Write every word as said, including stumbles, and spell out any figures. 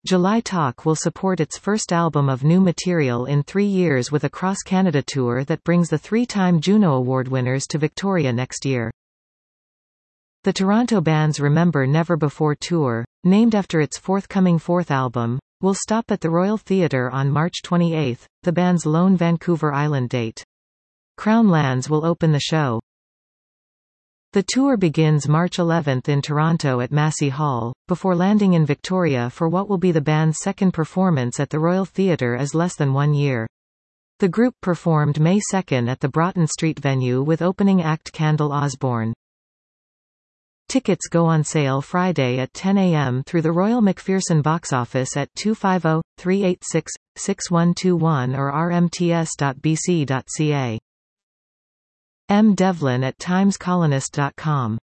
July Talk will support its first album of new material in three years with a cross-Canada tour that brings the three-time Juno Award winners to Victoria next year. The Toronto band's Remember Never Before tour, named after its forthcoming fourth album, will stop at the Royal Theatre on March twenty-eighth, the band's lone Vancouver Island date. Crown Lands will open the show. The tour begins March eleventh in Toronto at Massey Hall, before landing in Victoria for what will be the band's second performance at the Royal Theatre as less than one year. The group performed May second at the Broughton Street venue with opening act Candle Osborne. Tickets go on sale Friday at ten a m through the Royal McPherson box office at two five zero, three eight six, six one two one or r m t s dot b c dot c a. M. Devlin at times colonist dot com